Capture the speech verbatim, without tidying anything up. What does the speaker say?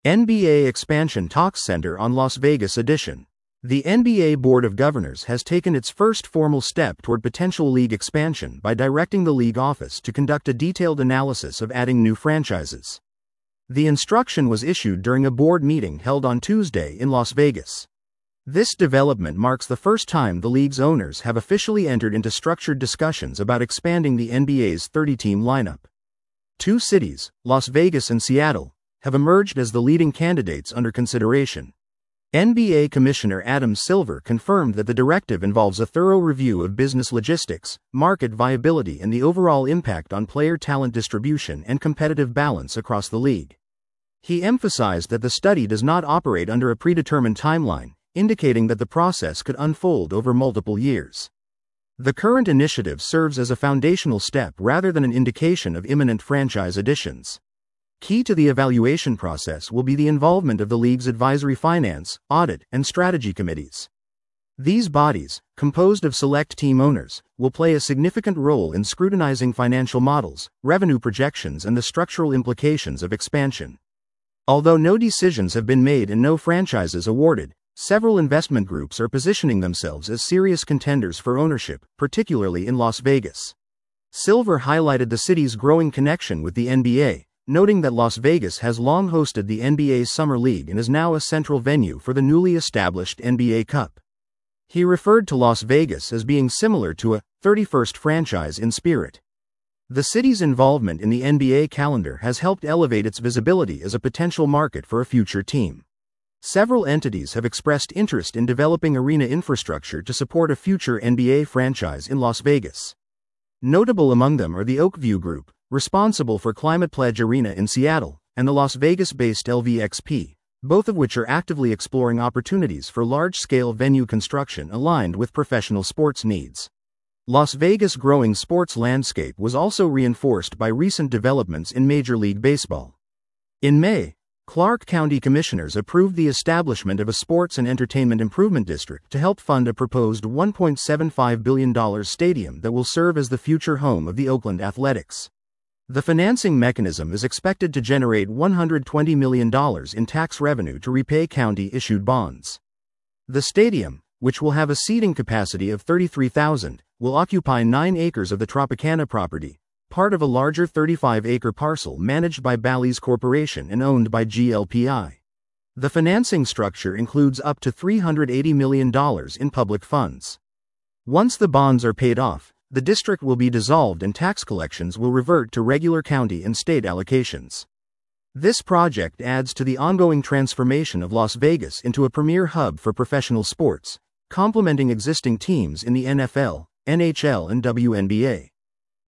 N B A Expansion Talks Center on Las Vegas edition. The N B A Board of Governors has taken its first formal step toward potential league expansion by directing the league office to conduct a detailed analysis of adding new franchises. The instruction was issued during a board meeting held on Tuesday in Las Vegas. This development marks the first time the league's owners have officially entered into structured discussions about expanding the N B A's thirty-team lineup. Two cities, Las Vegas and Seattle, have emerged as the leading candidates under consideration. N B A Commissioner Adam Silver confirmed that the directive involves a thorough review of business logistics, market viability, and the overall impact on player talent distribution and competitive balance across the league. He emphasized that the study does not operate under a predetermined timeline, indicating that the process could unfold over multiple years. The current initiative serves as a foundational step rather than an indication of imminent franchise additions. Key to the evaluation process will be the involvement of the league's advisory finance, audit, and strategy committees. These bodies, composed of select team owners, will play a significant role in scrutinizing financial models, revenue projections, and the structural implications of expansion. Although no decisions have been made and no franchises awarded, several investment groups are positioning themselves as serious contenders for ownership, particularly in Las Vegas. Silver highlighted the city's growing connection with the N B A, noting that Las Vegas has long hosted the N B A's Summer League and is now a central venue for the newly established N B A Cup. He referred to Las Vegas as being similar to a thirty-first franchise in spirit. The city's involvement in the N B A calendar has helped elevate its visibility as a potential market for a future team. Several entities have expressed interest in developing arena infrastructure to support a future N B A franchise in Las Vegas. Notable among them are the Oakview Group, responsible for Climate Pledge Arena in Seattle, and the Las Vegas-based L V X P, both of which are actively exploring opportunities for large-scale venue construction aligned with professional sports needs. Las Vegas' growing sports landscape was also reinforced by recent developments in Major League Baseball. In May, Clark County Commissioners approved the establishment of a Sports and Entertainment Improvement District to help fund a proposed one point seven five billion dollars stadium that will serve as the future home of the Oakland Athletics. The financing mechanism is expected to generate one hundred twenty million dollars in tax revenue to repay county-issued bonds. The stadium, which will have a seating capacity of thirty-three thousand, will occupy nine acres of the Tropicana property, part of a larger thirty-five acre parcel managed by Bally's Corporation and owned by G L P I. The financing structure includes up to three hundred eighty million dollars in public funds. Once the bonds are paid off, the district will be dissolved and tax collections will revert to regular county and state allocations. This project adds to the ongoing transformation of Las Vegas into a premier hub for professional sports, complementing existing teams in the N F L, N H L, and W N B A.